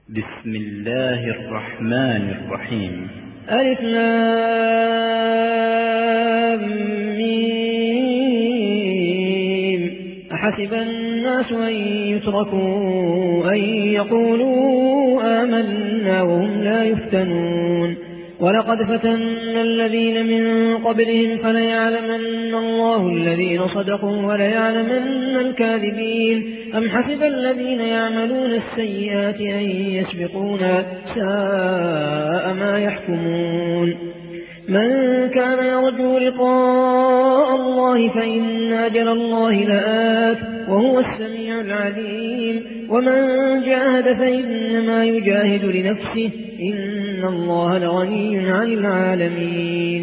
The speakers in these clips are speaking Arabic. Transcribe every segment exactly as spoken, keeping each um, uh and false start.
بسم الله الرحمن الرحيم. ألف لام ميم. أحسب الناس أن يتركوا أن يقولوا آمنا وهم لا يفتنون. ولقد فتنا الذين من قبلهم فليعلمن الله الذين صدقوا وليعلمن الكاذبين. أم حسب الذين يعملون السيئات أن يسبقونا ساء ما يحكمون. من كان يرجو لقاء الله فإن أجل الله لآت وهو السميع العليم. ومن جاهد فإنما يجاهد لنفسه إن الله لغني عن العالمين.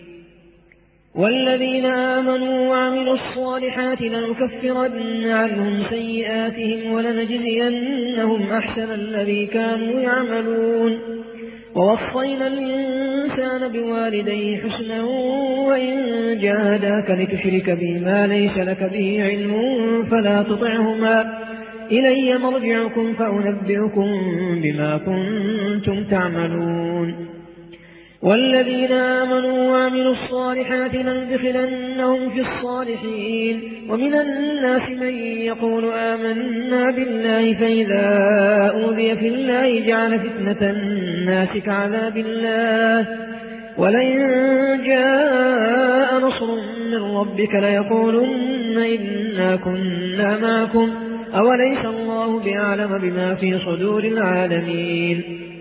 والذين آمنوا وعملوا الصالحات لنكفرن عنهم سيئاتهم ولنجزينهم أحسن الذي كانوا يعملون. ووصينا الإنسان بوالديه حسنا وإن جاهداك لتشرك بما ليس لك به علم فلا تطعهما إلي مرجعكم فأنبئكم بما كنتم تعملون. والذين آمنوا وعملوا الصالحات لندخلنهم في الصالحين. ومن الناس من يقول آمنا بالله فإذا أوذي في الله جعل فتنة الناس كعذاب الله. ولئن جاء نصر من ربك ليقولن إنا كنا معكم أوليس الله بأعلم بما في صدور العالمين.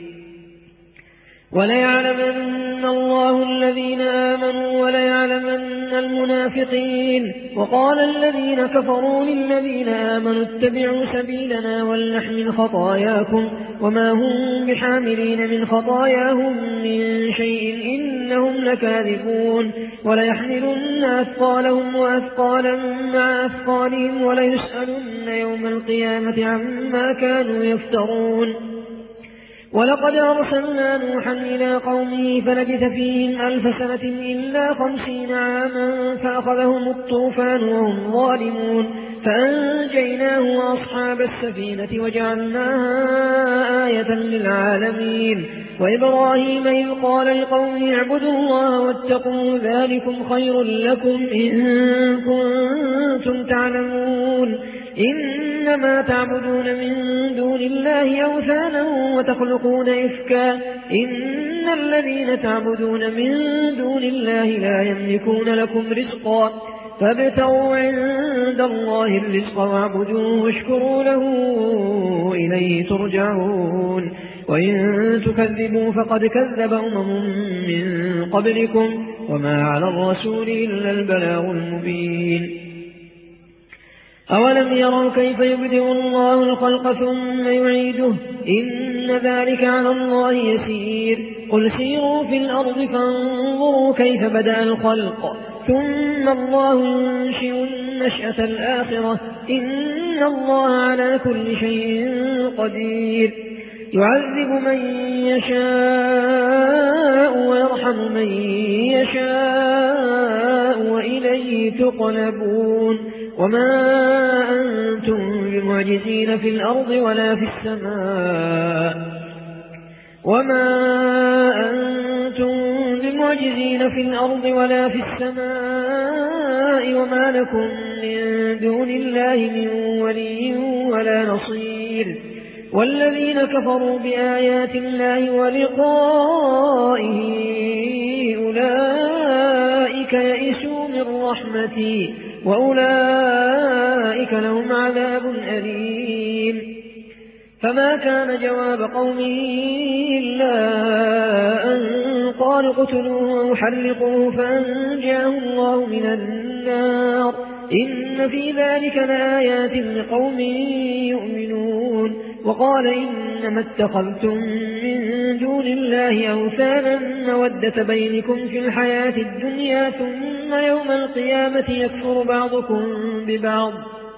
وليعلمن الله الذين آمنوا وليعلمن المنافقين. وقال الذين كفروا للذين آمنوا اتبعوا سبيلنا ولنحمل خطاياكم وما هم بحاملين من خطاياهم من شيء إنهم لكاذبون. وليحملن أثقالهم وأثقالا مع أثقالهم وليسألن يوم القيامة عما كانوا يفترون. ولقد أرسلنا نوحا إلى قومه فلبث فيهم ألف سنة إلا خمسين عاما فأخذهم الطوفان وهم ظالمون فأنجيناه وأصحاب السفينة وجعلناها آية للعالمين. وإبراهيم إذ قال لقومه اعبدوا الله واتقوا ذلكم خير لكم إن كنتم تعلمون. إنما تعبدون من دون الله أوثانا وتخلقون إفكا إن الذين تعبدون من دون الله لا يملكون لكم رزقا فابتغوا عند الله الرزق واعبدوه واشكروا له إليه ترجعون. وإن تكذبوا فقد كذب أمم من قبلكم وما على الرسول إلا البلاغ المبين. أولم يروا كيف يبدئ الله الخلق ثم يعيده إن ذلك على الله يسير. قل سيروا في الأرض فانظروا كيف بدأ الخلق ثم الله ينشئ النشأة الآخرة إن الله على كل شيء قدير. يعذب من يشاء ويرحم من يشاء وإليه تقلبون. وما أنتم بمعجزين في الأرض ولا في السماء وما أنتم بمعجزين في الأرض ولا في السماء وما لكم من دون الله من ولي ولا نصير. والذين كفروا بآيات الله ولقائه أولئك يئسوا من رحمتي وأولئك لهم عذاب أليم. فما كان جواب قومه إلا أن قالوا اقتلوه أو حرقوه فأنجاه الله من النار إن في ذلك لآيات لقوم يؤمنون. وقال إنما اتخذتم من دون الله أوثانا مودة بينكم في الحياة الدنيا ثم يوم القيامة يكفر بعضكم ببعض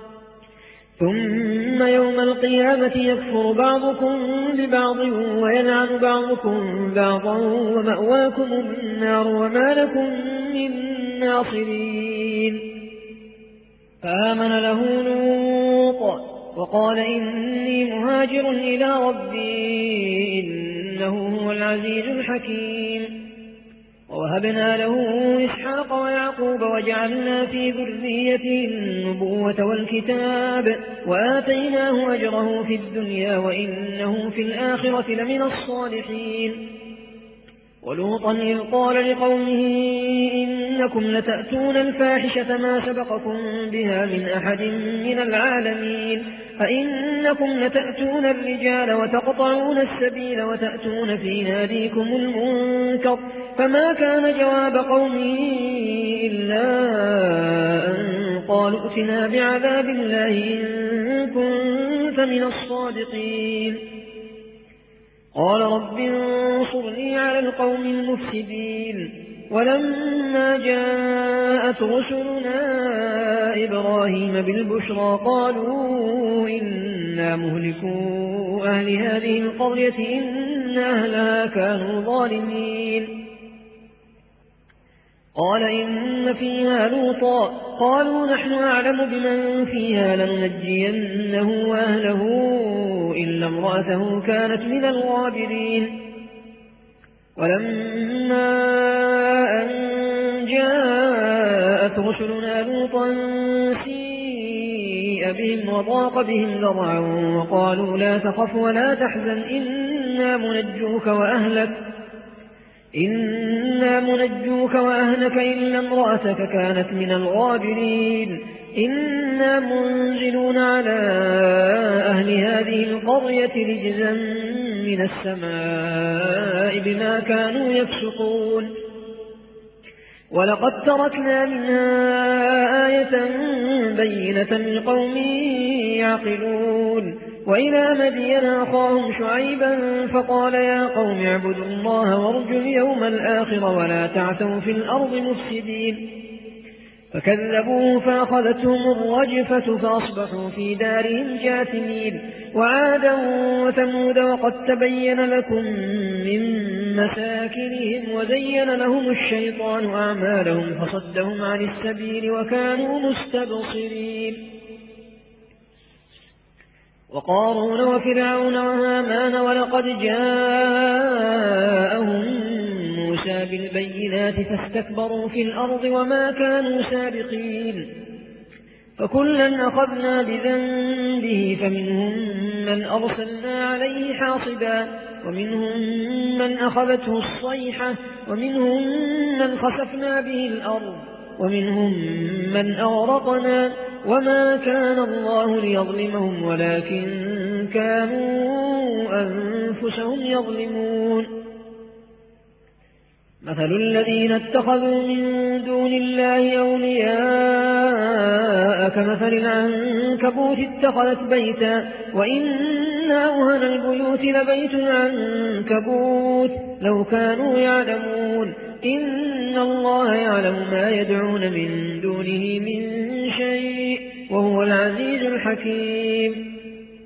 ثم يوم القيامة يكفر بعضكم ببعض ويلعن بعضكم بعضا ومأواكم النار وما لكم من ناصرين. فآمن له لوط وقال إني مهاجر إلى ربي إنه هو العزيز الحكيم. ووهبنا له إسحاق ويعقوب وجعلنا في ذريته النبوة والكتاب وآتيناه أجره في الدنيا وإنه في الآخرة لمن الصالحين. ولوطا إذ قال لقومه إنكم لتأتون الفاحشة ما سبقكم بها من أحد من العالمين أئنكم لتأتون الرجال وتقطعون السبيل وتأتون في ناديكم المنكر فما كان جواب قومه إلا أن قالوا ائتنا بعذاب الله إن كنت من الصادقين. قال رب انصرني على القوم المفسدين. ولما جاءت رسلنا إبراهيم بالبشرى قالوا إنا مهلكو أهل هذه القرية إن أهلها كانوا ظالمين. قال إن فيها لوطا قالوا نحن أعلم بمن فيها لننجينه وأهله إلا امرأته كانت من الغابرين. ولما أن جاءت رسلنا لوطا سيء بهم وضاق بهم ذرعا وقالوا لا تخف ولا تحزن إنا منجوك وأهلك إنا منجوك وأهلك إلا امرأتك كانت من الغابرين إنا منزلون على أهل هذه القرية رجزا من السماء بما كانوا يفسقون. ولقد تركنا منها آية بينة لقوم يعقلون. وإلى مدين أخاهم شعيبا فقال يا قوم اعبدوا الله وارجوا اليوم الآخر ولا تعثوا في الأرض مفسدين. فكذبوه فأخذتهم الرجفة فأصبحوا في دارهم جاثمين. وعادا وثمود وقد تبين لكم من مساكنهم وزين لهم الشيطان أعمالهم فصدهم عن السبيل وكانوا مستبصرين. وقارون وفرعون وهامان ولقد جاءهم موسى بالبينات فاستكبروا في الأرض وما كانوا سابقين. فكلا أخذنا بذنبه فمنهم من أرسلنا عليه حاصبا ومنهم من أخذته الصيحة ومنهم من خسفنا به الأرض ومنهم من أغرقنا وما كان الله ليظلمهم ولكن كانوا أنفسهم يظلمون. مثل الذين اتخذوا من دون الله أولياء كمثل العنكبوت اتخذت بيتا وإن أوهن البيوت لبيت العنكبوت لو كانوا يعلمون إن الله يعلم ما يدعون من دونه من شيء وهو العزيز الحكيم.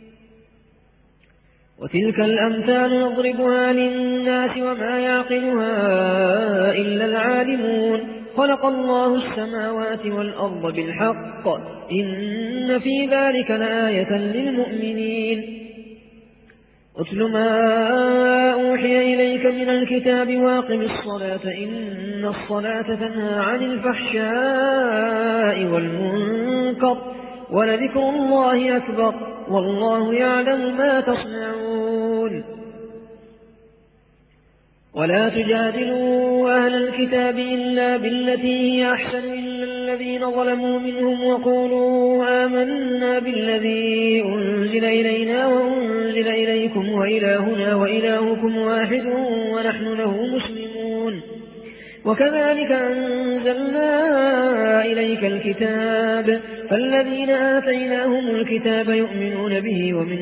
وتلك الأمثال نضربها للناس وما يعقلها إلا العالمون. خلق الله السماوات والأرض بالحق إن في ذلك لآية للمؤمنين. أتل ما أوحي إليك من الكتاب واقم الصلاة إن الصلاة تنهى عن الفحشاء والمنكر ولذكر الله أكبر والله يعلم ما تصنعون. ولا تجادلوا أهل الكتاب إلا بالتي هي أحسن إلا الذين ظلموا منهم وقولوا آمنا بالذي أنزل إلينا وأنزل إليكم وإلهنا وإلهكم واحد ونحن له مسلمون. وكذلك أنزلنا إليك الكتاب فالذين آتيناهم الكتاب يؤمنون به ومن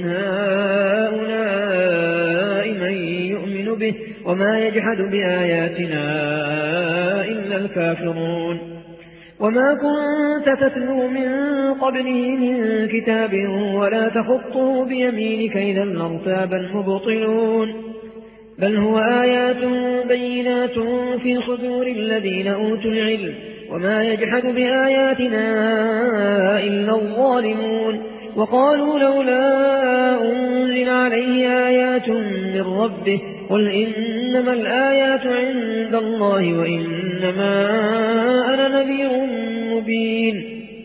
هؤلاء من يؤمن به وما يجحد بآياتنا إلا الكافرون. وما كنت تتلو من قبله من كتاب ولا تخطه بيمينك إذا لارتاب المبطلون بل هو آيات بينات في صدور الذين أوتوا العلم وما يجحد بآياتنا إلا الظالمون. وقالوا لولا أنزل عليه آيات من ربه قل إنما الآيات عند الله وإنما أنا نذير مبين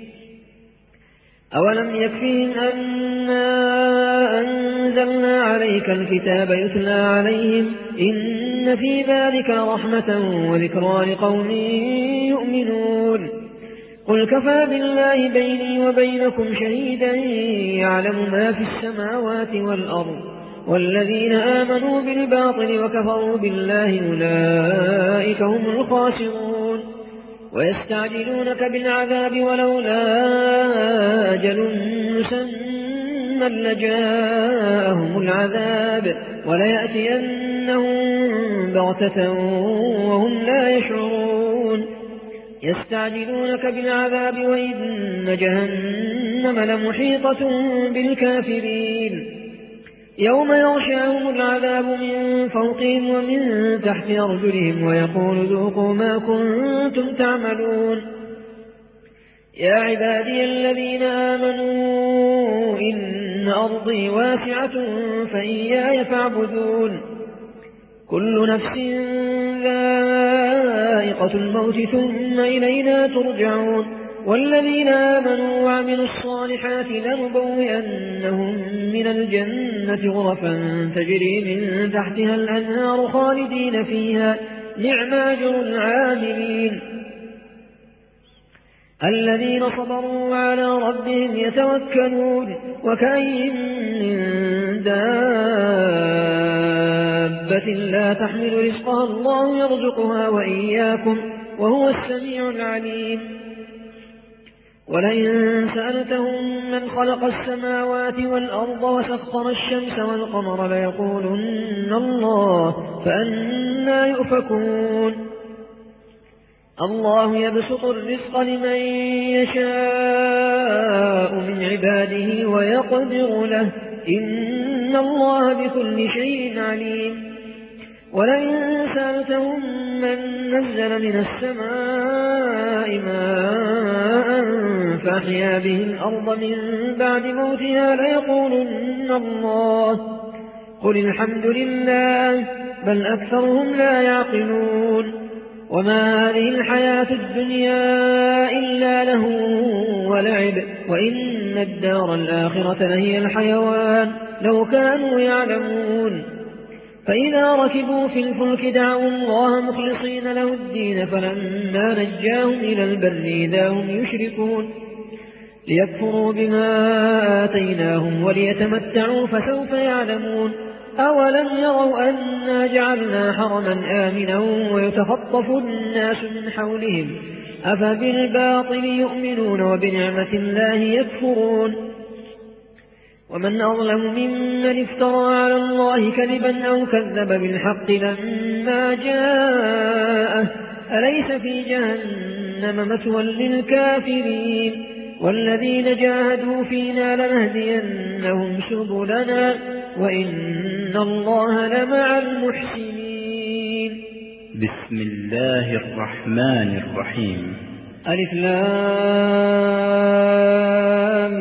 أولم يكفهم أنا أنزلنا عليك الكتاب يتلى عليهم إن في ذلك رحمة وذكرى لقوم يؤمنون قل كفى بالله بيني وبينكم شهيدا يعلم ما في السماوات والأرض والذين آمنوا بالباطل وكفروا بالله أولئك هم الخاسرون ويستعجلونك بالعذاب ولولا أجل مسمى لجاءهم العذاب وليأتينهم بغتة وهم لا يشعرون يستعجلونك بالعذاب وإن جهنم لمحيطة بالكافرين يوم يغشاهم العذاب من فوقهم ومن تحت أرجلهم ويقول ذوقوا ما كنتم تعملون يا عبادي الذين آمنوا إن أرضي واسعة فإياي فاعبدون كل نفس ذائقة الموت ثم إلينا ترجعون والذين آمنوا وعملوا الصالحات لنبوئنهم من الجنة غرفا تجري من تحتها الأنهار خالدين فيها نعم أجر العاملين الذين صبروا وعلى ربهم يتوكلون وكأين من دابة لا تحمل رزقها الله يرزقها وإياكم وهو السميع العليم ولئن سألتهم من خلق السماوات والأرض وسخر الشمس والقمر ليقولن الله فأنى يؤفكون الله يبسط الرزق لمن يشاء من عباده ويقدر له إن الله بكل شيء عليم ولئن سألتهم من نزل من السماء ماء فأحيا به الأرض من بعد موتها ليقولن الله قل الحمد لله بل أكثرهم لا يعقلون وما هذه الحياة الدنيا إلا له ولعب وإن الدار الآخرة لهي الحيوان لو كانوا يعلمون فإذا ركبوا في الفلك دعوا الله مخلصين له الدين فلما نجاهم إلى البر إذا هم يشركون ليكفروا بما آتيناهم وليتمتعوا فسوف يعلمون أولم يروا أنا جعلنا حرما آمنا ويتخطف الناس من حولهم أفبالباطل يؤمنون وبنعمة الله يكفرون ومن أظلم ممن افترى على الله كذبا أو كذب بالحق لما جاءه أليس في جهنم مثوى للكافرين والذين جاهدوا فينا لنهدينهم سبلنا وإن الله لمع المحسنين بسم الله الرحمن الرحيم ألف لام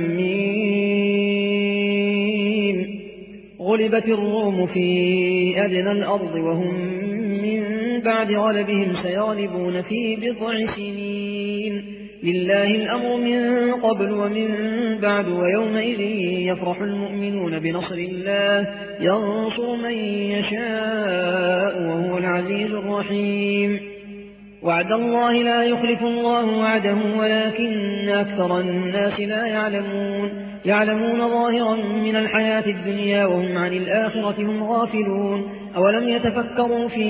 ميم غلبت الروم في أدنى الأرض وهم من بعد غلبهم سيغلبون في بضع سنين لله الأمر من قبل ومن بعد ويومئذ يفرح المؤمنون بنصر الله ينصر من يشاء وهو العزيز الرحيم وعد الله لا يخلف الله وعده ولكن أكثر الناس لا يعلمون يعلمون ظاهرا من الحياة الدنيا وهم عن الآخرة هم غافلون أولم يتفكروا في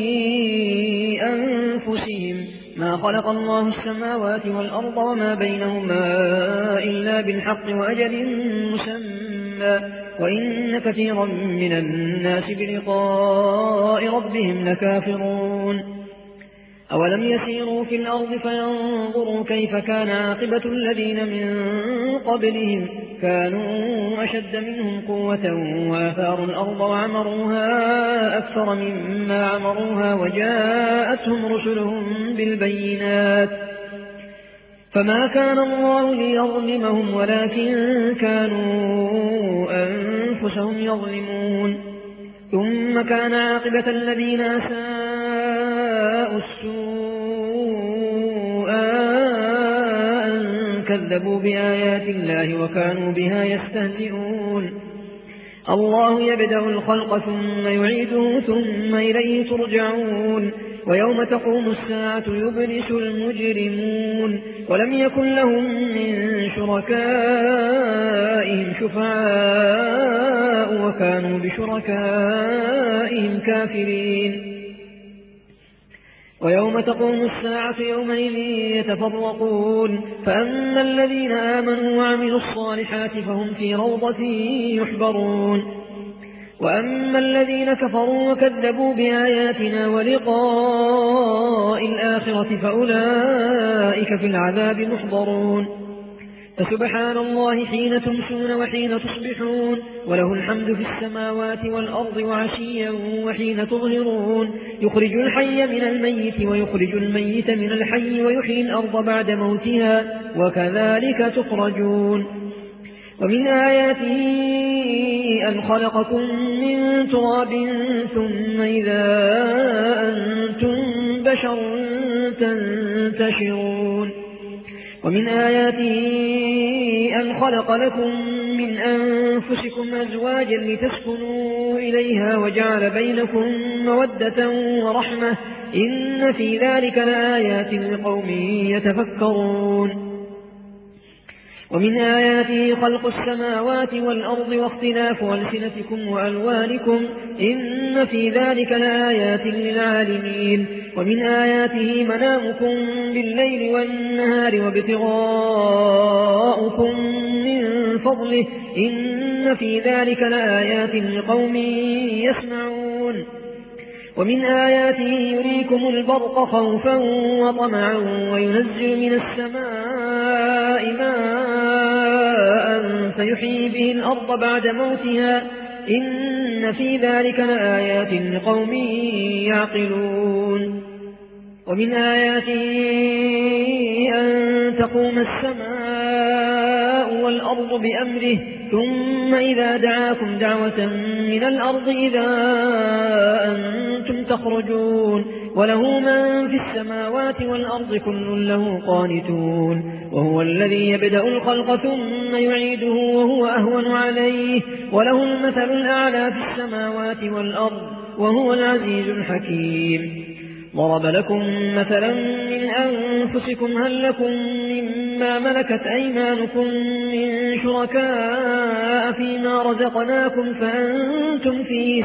أنفسهم ما خلق الله السماوات والأرض وما بينهما إلا بالحق وأجل مسمى وإن كثيرا من الناس بلقاء ربهم لكافرون أولم يسيروا في الأرض فينظروا كيف كان عاقبة الذين من قبلهم كانوا أشد منهم قوة وآثاروا الأرض وعمروها أكثر مما عمروها وجاءتهم رسلهم بالبينات فما كان الله ليظلمهم ولكن كانوا أنفسهم يظلمون ثم كان عاقبة الذين أساءوا السوء أن كذبوا بآيات الله وكانوا بها يستهزئون الله يبدأ الخلق ثم يعيده ثم إليه ترجعون ويوم تقوم الساعة يبلس المجرمون ولم يكن لهم من شركائهم شفعاء وكانوا بشركائهم كافرين ويوم تقوم الساعة يومئذ يتفرقون فأما الذين آمنوا وعملوا الصالحات فهم في روضة يحبرون وأما الذين كفروا وكذبوا بآياتنا ولقاء الآخرة فأولئك في العذاب محضرون فسبحان الله حين تمسون وحين تصبحون وله الحمد في السماوات والأرض وعشيا وحين تظهرون يخرج الحي من الميت ويخرج الميت من الحي ويحيي الأرض بعد موتها وكذلك تخرجون ومن آياته أن خلقكم من تراب ثم إذا أنتم بشر تنتشرون ومن آياته أن خلق لكم من أنفسكم أزواجا لتسكنوا إليها وجعل بينكم مودة ورحمة إن في ذلك لآيات لقوم يتفكرون ومن آياته خلق السماوات والأرض واختلاف ألسنتكم وألوانكم إن في ذلك لآيات للعالمين ومن آياته منامكم بالليل والنهار وابتغاؤكم من فضله إن في ذلك لآيات لقوم يسمعون ومن آياته يريكم البرق خوفا وطمعا وينزل من السماء ماء فيحيي به الأرض بعد موتها إن في ذلك لآيات لقوم يعقلون ومن آياته أن تقوم السماء والأرض بأمره ثم إذا دعاكم دعوة من الأرض إذا أنتم تخرجون وله من في السماوات والأرض كل له قانتون وهو الذي يبدأ الخلق ثم يعيده وهو أهون عليه وله المثل الأعلى في السماوات والأرض وهو العزيز الحكيم ضرب لكم مثلا من أنفسكم هل لكم مما ملكت أيمانكم من شركاء فيما رزقناكم فأنتم فيه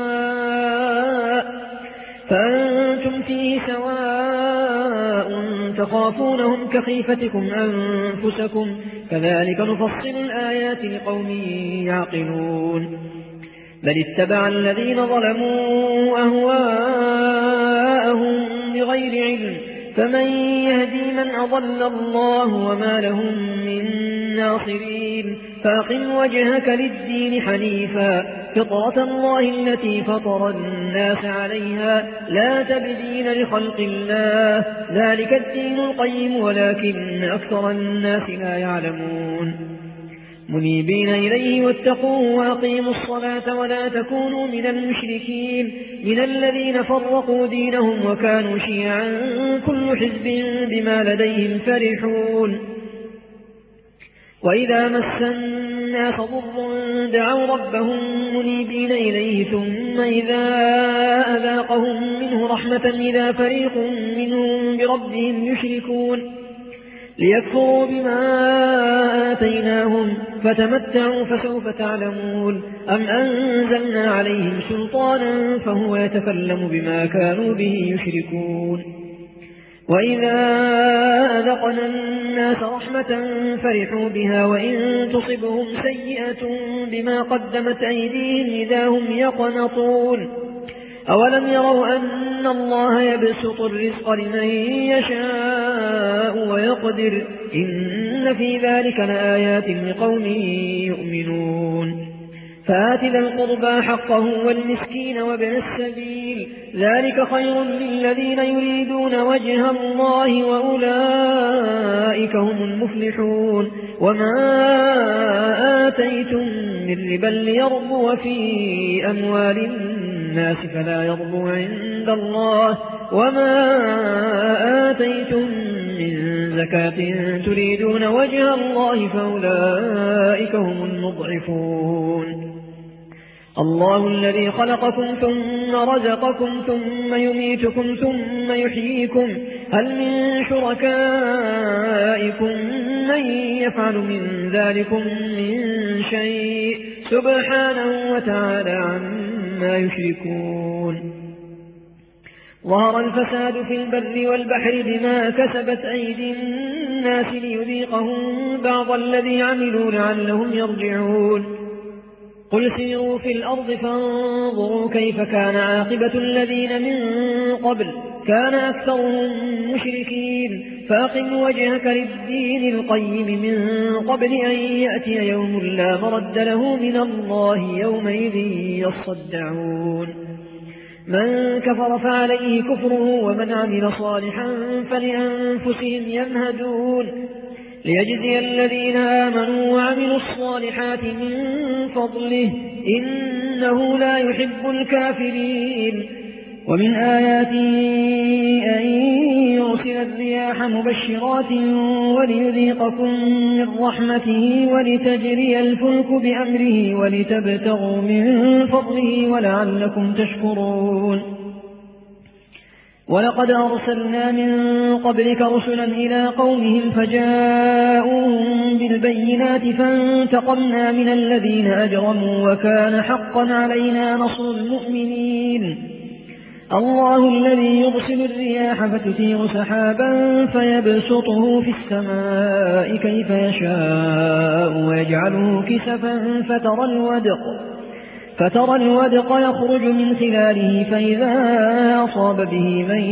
سواء فأنتم فيه سواء تخافونهم كخيفتكم أنفسكم كذلك نفصل الآيات لقوم يعقلون بل اتبع الذين ظلموا أهواءهم بغير علم فمن يهدي من أضل الله وما لهم من ناصرين فأقم وجهك للدين حنيفا فطرة الله التي فطر الناس عليها لا تبدين لخلق الله ذلك الدين القيم ولكن أكثر الناس لا يعلمون منيبين إليه واتقوه وأقيموا الصلاة ولا تكونوا من المشركين من الذين فرقوا دينهم وكانوا شيعا كل حزب بما لديهم فرحون وإذا مس الناس ضر دعوا ربهم منيبين إليه ثم إذا أذاقهم منه رحمة إذا فريق منهم بربهم يشركون ليكفروا بما آتيناهم فتمتعوا فسوف تعلمون أم أنزلنا عليهم سلطانا فهو يتكلم بما كانوا به يشركون وإذا أذقنا الناس رحمة فرحوا بها وإن تصبهم سيئة بما قدمت أيديهم إذا هم يقنطون أولم يروا أن الله يبسط الرزق لمن يشاء ويقدر إن في ذلك لآيات لقوم يؤمنون فآت ذا القربى حقه والمسكين وابن السبيل ذلك خير للذين يريدون وجه الله وأولئك هم المفلحون وما آتيتم من ربا ليربو في أموال الناس فلا يربو عند الله وما آتيتم من زكاة تريدون وجه الله فأولئك هم المضعفون الله الذي خلقكم ثم رزقكم ثم يميتكم ثم يحييكم هل من شركائكم من يفعل من ذلكم من شيء سبحانه وتعالى عما يشركون ظهر الفساد في البر والبحر بما كسبت أيدي الناس ليذيقهم بعض الذي عملوا لعلهم يرجعون قل سيروا في الأرض فانظروا كيف كان عاقبة الذين من قبل كان أكثرهم مشركين فأقم وجهك للدين القيم من قبل أن يأتي يوم لا مرد له من الله يومئذ يصدعون من كفر فعليه كفره ومن عمل صالحا فلأنفسهم يمهدون ليجزي الذين آمنوا وعملوا الصالحات من فضله إنه لا يحب الكافرين ومن آياته أن يرسل الرياح مبشرات وليذيقكم من رحمته ولتجري الفلك بأمره ولتبتغوا من فضله ولعلكم تشكرون ولقد أرسلنا من قبلك رسلا إلى قومهم فجاءوهم بالبينات فانتقمنا من الذين أجرموا وكان حقا علينا نصر المؤمنين الله الذي يرسل الرياح فتثير سحابا فيبسطه في السماء كيف يشاء ويجعله كسفا فترى الودق فترى الودق يخرج من خلاله فإذا أصاب به من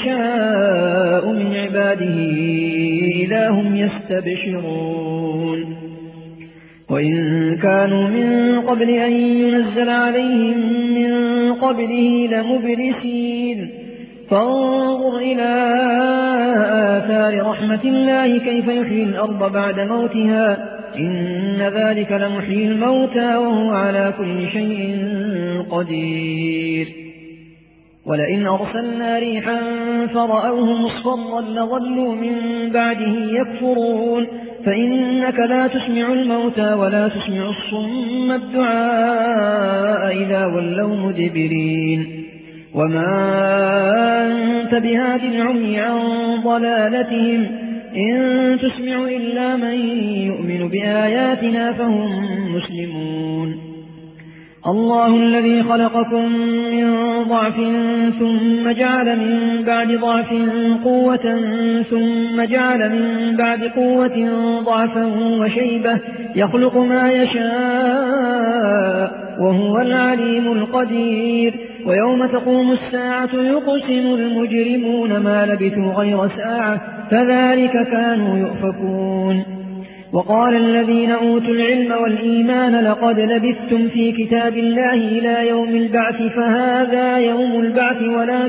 يشاء من عباده إذا هم يستبشرون وإن كانوا من قبل أن ينزل عليهم من قبله لمبلسين فانظر إلى آثار رحمة الله كيف يحيي الأرض بعد موتها إن ذلك لمحيي الموتى وهو على كل شيء قدير ولئن أرسلنا ريحا فرأوه مصفرا لظلوا من بعده يكفرون فإنك لا تسمع الموتى ولا تسمع الصم الدعاء إذا ولوا مدبرين وما أنت بهاد العمي عن ضلالتهم إن تسمع إلا من يؤمن بآياتنا فهم مسلمون الله الذي خلقكم من ضعف ثم جعل من بعد ضعف قوة ثم جعل من بعد قوة ضعفا وشيبة يخلق ما يشاء وهو العليم القدير ويوم تقوم الساعة يقسم المجرمون ما لبثوا غير ساعة كذلك كانوا يؤفكون وقال الذين أوتوا العلم والإيمان لقد لبثتم في كتاب الله إلى يوم البعث فهذا يوم البعث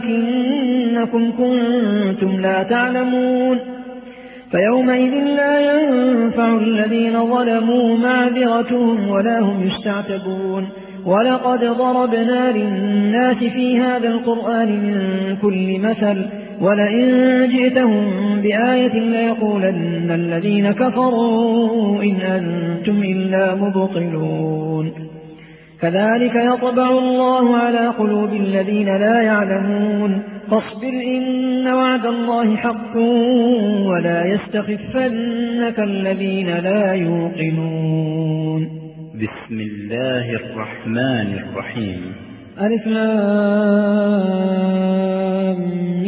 ولكنكم كنتم لا تعلمون فيومئذ لا ينفع الذين ظلموا معذرتهم ولا هم يستعتبون ولقد ضربنا للناس في هذا القرآن من كل مثل ولئن جئتهم بآية ليقولن الذين كفروا إن أنتم إلا مبطلون كذلك يطبع الله على قلوب الذين لا يعلمون فاصبر إن وعد الله حق ولا يستخفنك الذين لا يوقنون بسم الله الرحمن الرحيم ألف لام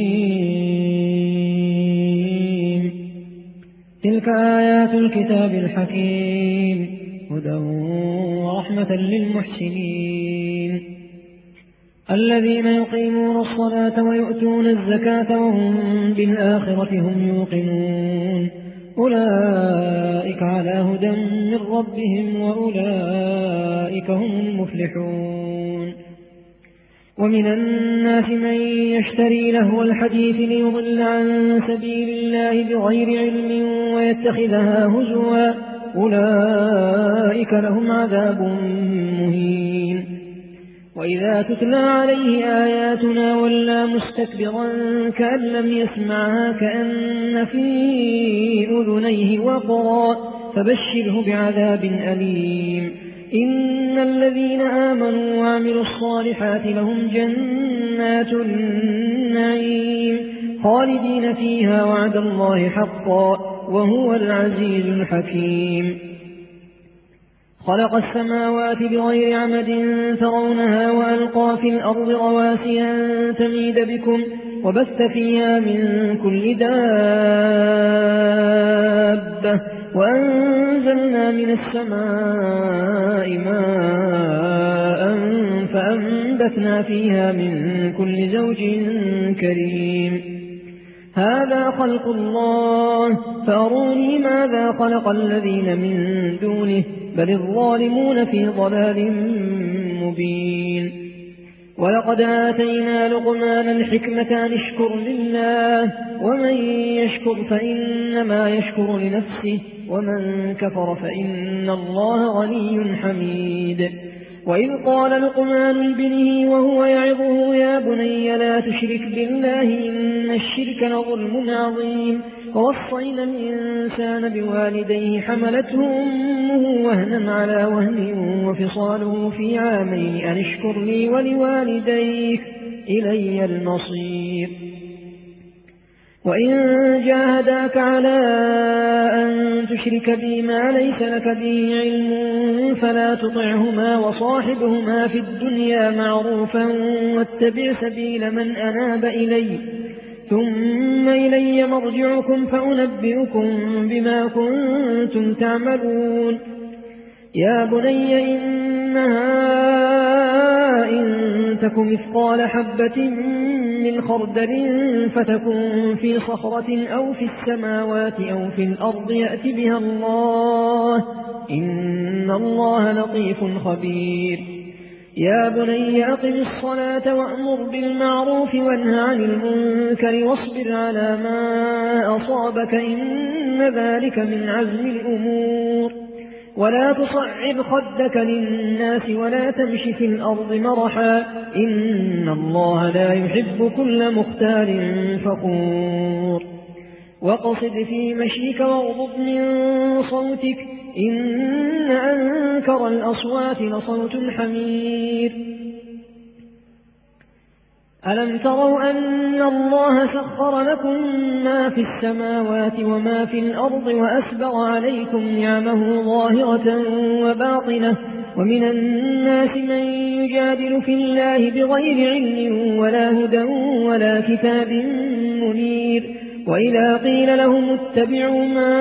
ميم تلك آيات الكتاب الحكيم هدى ورحمة للمحسنين الذين يقيمون الصلاة ويؤتون الزكاة وهم بالآخرة هم يوقنون أولئك على هدى من ربهم وأولئك هم المفلحون. ومن الناس من يشتري لهو الحديث ليضل عن سبيل الله بغير علم ويتخذها هزوا أولئك لهم عذاب مهين. وإذا تتلى عليه آياتنا ولى مستكبرا كأن لم يسمعها كأن في أذنيه وقرا فبشره بعذاب أليم. إن الذين آمنوا وعملوا الصالحات لهم جنات النعيم خالدين فيها وعد الله حقا وهو العزيز الحكيم. خلق السماوات بغير عمد ترونها وألقى في الأرض رواسي أن تميد بكم وبث فيها من كل دابة وأنزلنا من السماء ماء فأنبتنا فيها من كل زوج كريم. هذا خلق الله فأروني ماذا خلق الذين من دونه بل الظالمون في ضلال مبين. ولقد آتينا لقمان الحكمة أن اشكر لله ومن يشكر فإنما يشكر لنفسه ومن كفر فإن الله غني حميد. وإذ قال لقمان لابنه وهو يعظه يا بني لا تشرك بالله إن الشرك لظلم عظيم. ووصينا الإنسان بوالديه حملته أمه وهنا على وهن وفصاله في عامين أن اشكر لي ولوالديك إلي المصير. وإن جاهداك على أن تشرك بي ما ليس لك به علم فلا تطعهما وصاحبهما في الدنيا معروفا واتبع سبيل من أناب إلي ثم إلي مرجعكم فأنبئكم بما كنتم تعملون. يا بني إنها إن تك مثقال حبة من خردل فتكن في صخرة أو في السماوات أو في الأرض يأت بها الله إن الله لطيف خبير. يا بني أقم الصلاة وأمر بالمعروف وانه عن المنكر واصبر على ما أصابك إن ذلك من عزم الأمور. ولا تصعب خدك للناس ولا تمش في الأرض مرحا إن الله لا يحب كل مختال فخور. واقصد في مشيك واغضض من صوتك إن أنكر الأصوات لصوت الحمير. ألم تروا أن الله سخر لكم ما في السماوات وما في الأرض وأسبغ عليكم نعمه ظاهرة وباطنة ومن الناس من يجادل في الله بغير علم ولا هدى ولا كتاب منير. وإذا قيل لهم اتبعوا ما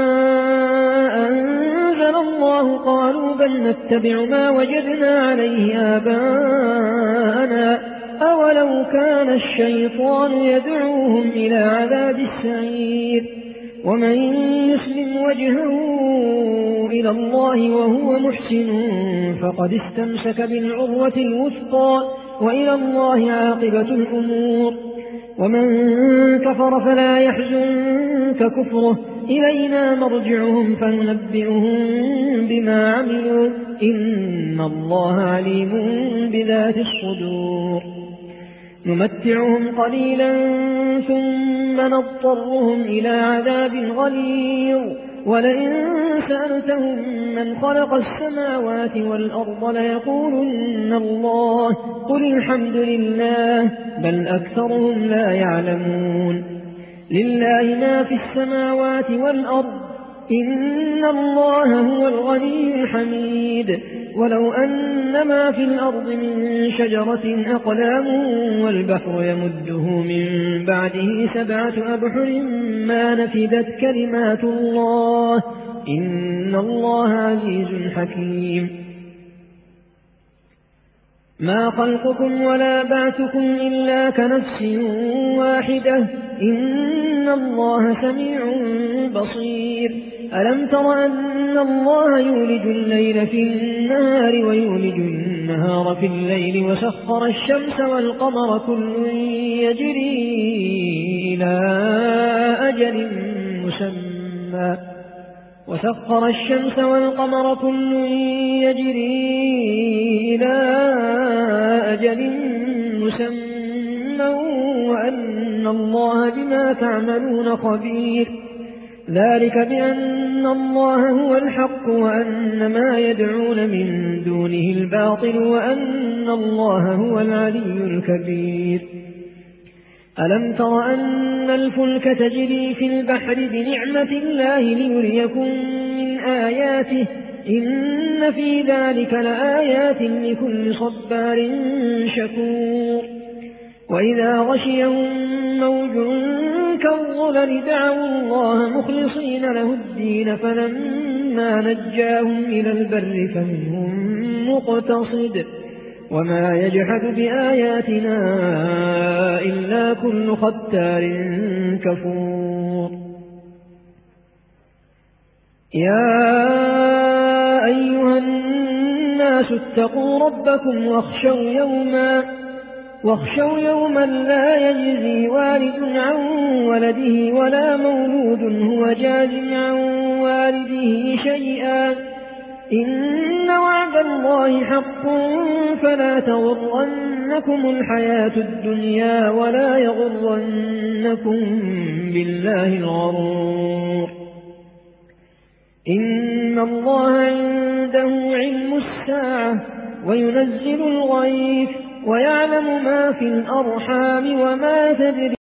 أنزل الله قالوا بل نتبع ما وجدنا عليه آباءنا أولو كان الشيطان يدعوهم إلى عذاب السعير. ومن يسلم وجهه إلى الله وهو محسن فقد استمسك بالعروة الوثقى وإلى الله عاقبة الأمور. ومن كفر فلا يحزنك كفره إلينا مرجعهم فننبئهم بما عملوا إن الله عليم بذات الصدور. نمتعهم قليلا ثم نضطرهم إلى عذاب غليظ ولئن سألتهم من خلق السماوات والأرض ليقولن الله قل الحمد لله بل أكثرهم لا يعلمون. لله ما في السماوات والأرض إن الله هو الغني الحميد. ولو أن ما في الأرض من شجرة أقلام والبحر يمده من بعده سبعة أبحر ما نفدت كلمات الله إن الله عزيز حكيم. ما خلقكم ولا بعثكم إلا كنفس واحدة إن الله سميع بصير ألم تر أن الله يولج الليل في النهار ويولج النهار في الليل وسخر الشمس والقمر كل يجري إلى أجل مسمى وسخر الشمس والقمر كل يجري إلى أجل مسمى وأن الله بما تعملون خبير ذلك بأن الله هو الحق وأن ما يدعون من دونه الباطل وأن الله هو العلي الكبير ألم تر أن الفلك تجري في البحر بنعمة الله ليريكم من آياته إن في ذلك لآيات لكل صبار شكور وإذا غشيهم موج كالظلل دعوا الله مخلصين له الدين فلما نجاهم إلى البر فمنهم مقتصد وما يجحد بآياتنا إلا كل ختار كفور يا أيها الناس اتقوا ربكم واخشوا يوما واخشوا يوما لا يجزي والد عن ولده ولا مولود هو جاز عن والده شيئا إن وعد الله حق فلا تغرنكم الحياة الدنيا ولا يغرنكم بالله الغرور إن الله عنده علم الساعة وينزل الغيث ويعلم ما في الأرحام وما تدري